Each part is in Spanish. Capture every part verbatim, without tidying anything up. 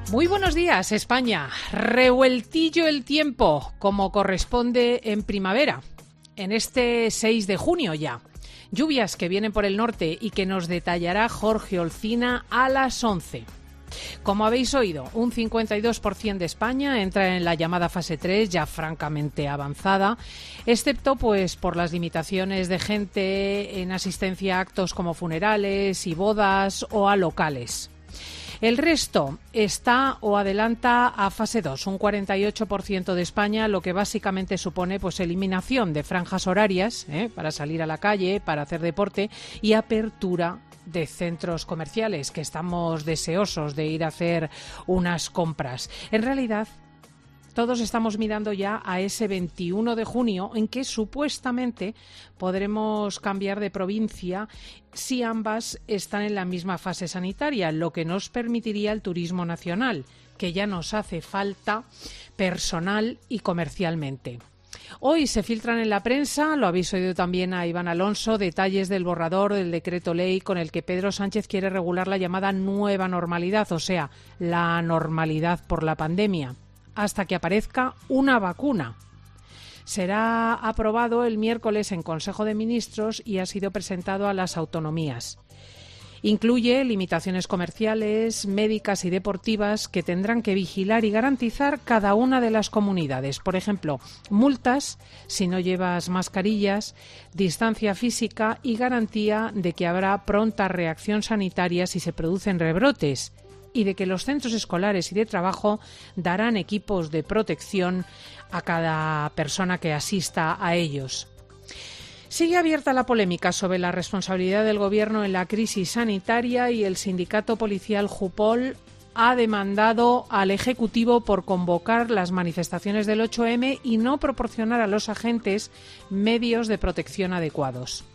Muy buenos días, España. Revueltillo el tiempo, como corresponde en primavera, en este seis de junio ya. Lluvias que vienen por el norte y que nos detallará Jorge Olcina a las once. Como habéis oído, un cincuenta y dos por ciento de España entra en la llamada fase tres, ya francamente avanzada, excepto pues por las limitaciones de gente en asistencia a actos como funerales y bodas o a locales. El resto está o adelanta a fase dos, un cuarenta y ocho por ciento de España, lo que básicamente supone pues eliminación de franjas horarias ¿eh? para salir a la calle, para hacer deporte y apertura de centros comerciales, que estamos deseosos de ir a hacer unas compras. En realidad, todos estamos mirando ya a ese veintiuno de junio en que supuestamente podremos cambiar de provincia si ambas están en la misma fase sanitaria, lo que nos permitiría el turismo nacional, que ya nos hace falta personal y comercialmente. Hoy se filtran en la prensa, lo habéis oído también a Iván Alonso, detalles del borrador del decreto ley con el que Pedro Sánchez quiere regular la llamada nueva normalidad, o sea, la normalidad por la pandemia, hasta que aparezca una vacuna. Será aprobado el miércoles en Consejo de Ministros y ha sido presentado a las autonomías. Incluye limitaciones comerciales, médicas y deportivas que tendrán que vigilar y garantizar cada una de las comunidades. Por ejemplo, multas si no llevas mascarillas, distancia física y garantía de que habrá pronta reacción sanitaria si se producen rebrotes, y de que los centros escolares y de trabajo darán equipos de protección a cada persona que asista a ellos. Sigue abierta la polémica sobre la responsabilidad del Gobierno en la crisis sanitaria y el sindicato policial Jupol ha demandado al Ejecutivo por convocar las manifestaciones del ocho eme y no proporcionar a los agentes medios de protección adecuados.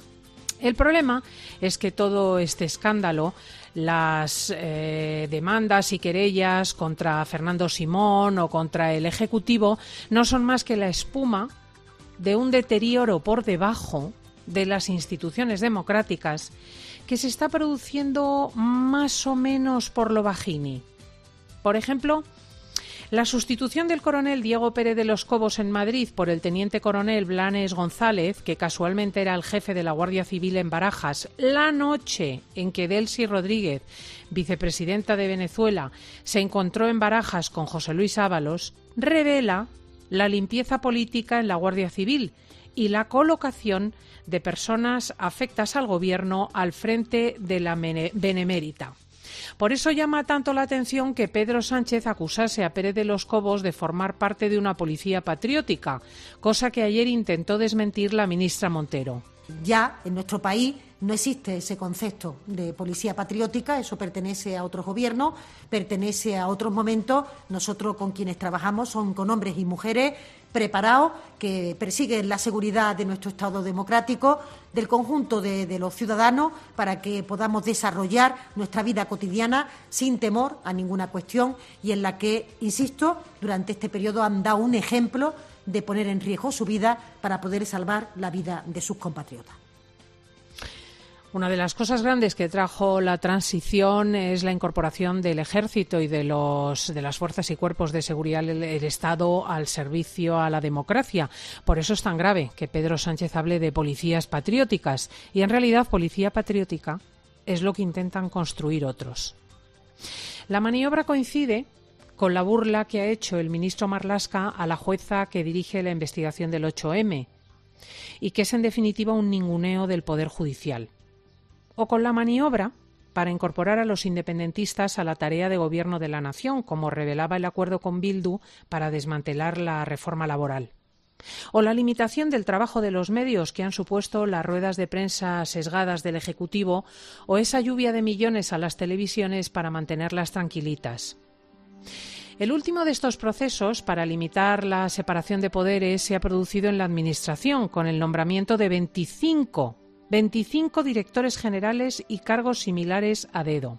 El problema es que todo este escándalo, las eh, demandas y querellas contra Fernando Simón o contra el Ejecutivo, no son más que la espuma de un deterioro por debajo de las instituciones democráticas que se está produciendo más o menos por lo bajini. Por ejemplo, la sustitución del coronel Diego Pérez de los Cobos en Madrid por el teniente coronel Blanes González, que casualmente era el jefe de la Guardia Civil en Barajas, la noche en que Delcy Rodríguez, vicepresidenta de Venezuela, se encontró en Barajas con José Luis Ábalos, revela la limpieza política en la Guardia Civil y la colocación de personas afectas al gobierno al frente de la Benemérita. Por eso llama tanto la atención que Pedro Sánchez acusase a Pérez de los Cobos de formar parte de una policía patriótica, cosa que ayer intentó desmentir la ministra Montero. Ya en nuestro país no existe ese concepto de policía patriótica, eso pertenece a otros gobiernos, pertenece a otros momentos. Nosotros con quienes trabajamos son con hombres y mujeres preparados que persiguen la seguridad de nuestro Estado democrático, del conjunto de, de los ciudadanos, para que podamos desarrollar nuestra vida cotidiana sin temor a ninguna cuestión y en la que, insisto, durante este periodo han dado un ejemplo de poner en riesgo su vida para poder salvar la vida de sus compatriotas. Una de las cosas grandes que trajo la transición es la incorporación del Ejército y de los de las fuerzas y cuerpos de seguridad del Estado al servicio a la democracia. Por eso es tan grave que Pedro Sánchez hable de policías patrióticas. Y en realidad, policía patriótica es lo que intentan construir otros. La maniobra coincide con la burla que ha hecho el ministro Marlaska a la jueza que dirige la investigación del ocho eme y que es en definitiva un ninguneo del Poder Judicial. O con la maniobra para incorporar a los independentistas a la tarea de gobierno de la nación, como revelaba el acuerdo con Bildu para desmantelar la reforma laboral. O la limitación del trabajo de los medios que han supuesto las ruedas de prensa sesgadas del Ejecutivo o esa lluvia de millones a las televisiones para mantenerlas tranquilitas. El último de estos procesos para limitar la separación de poderes se ha producido en la Administración, con el nombramiento de veinticinco, veinticinco directores generales y cargos similares a dedo.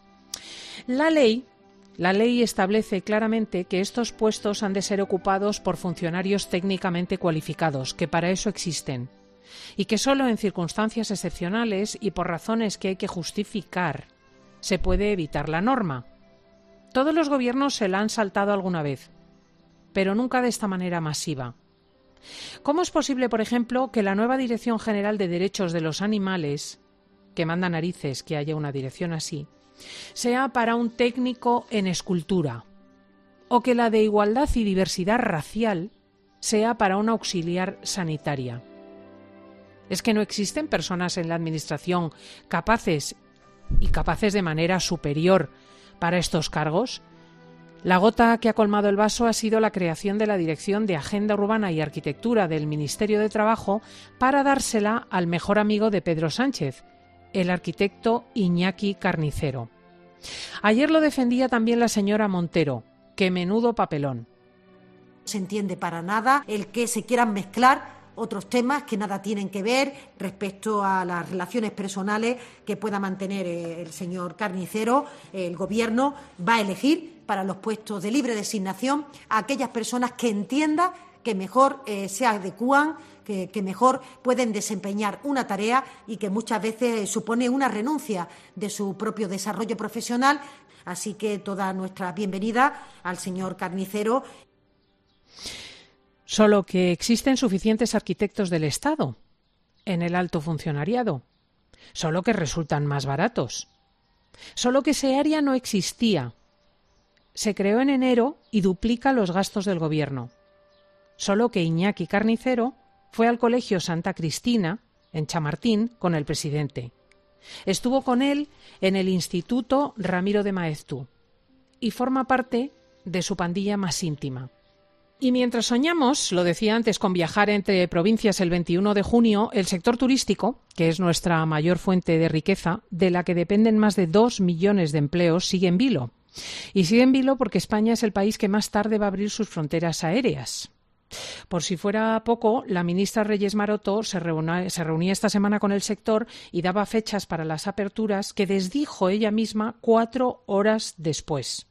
La ley, la ley establece claramente que estos puestos han de ser ocupados por funcionarios técnicamente cualificados, que para eso existen, y que solo en circunstancias excepcionales y por razones que hay que justificar se puede evitar la norma. Todos los gobiernos se la han saltado alguna vez, pero nunca de esta manera masiva. ¿Cómo es posible, por ejemplo, que la nueva Dirección General de Derechos de los Animales, que manda narices que haya una dirección así, sea para un técnico en escultura, o que la de Igualdad y Diversidad Racial sea para una auxiliar sanitaria? ¿Es que no existen personas en la Administración capaces y capaces de manera superior para estos cargos? La gota que ha colmado el vaso ha sido la creación de la Dirección de Agenda Urbana y Arquitectura del Ministerio de Trabajo para dársela al mejor amigo de Pedro Sánchez, el arquitecto Iñaki Carnicero. Ayer lo defendía también la señora Montero. ¡Qué menudo papelón! No se entiende para nada el que se quieran mezclar otros temas que nada tienen que ver respecto a las relaciones personales que pueda mantener el señor Carnicero. El Gobierno va a elegir para los puestos de libre designación a aquellas personas que entienda que mejor eh, se adecúan, que, que mejor pueden desempeñar una tarea y que muchas veces supone una renuncia de su propio desarrollo profesional. Así que toda nuestra bienvenida al señor Carnicero. Solo que existen suficientes arquitectos del Estado en el alto funcionariado, solo que resultan más baratos, solo que ese área no existía. Se creó en enero y duplica los gastos del Gobierno. Solo que Iñaki Carnicero fue al Colegio Santa Cristina, en Chamartín, con el presidente. Estuvo con él en el Instituto Ramiro de Maeztu y forma parte de su pandilla más íntima. Y mientras soñamos, lo decía antes, con viajar entre provincias el veintiuno de junio, el sector turístico, que es nuestra mayor fuente de riqueza, de la que dependen más de dos millones de empleos, sigue en vilo. Y sigue en vilo porque España es el país que más tarde va a abrir sus fronteras aéreas. Por si fuera poco, la ministra Reyes Maroto se reunía, se reunía esta semana con el sector y daba fechas para las aperturas que desdijo ella misma cuatro horas después.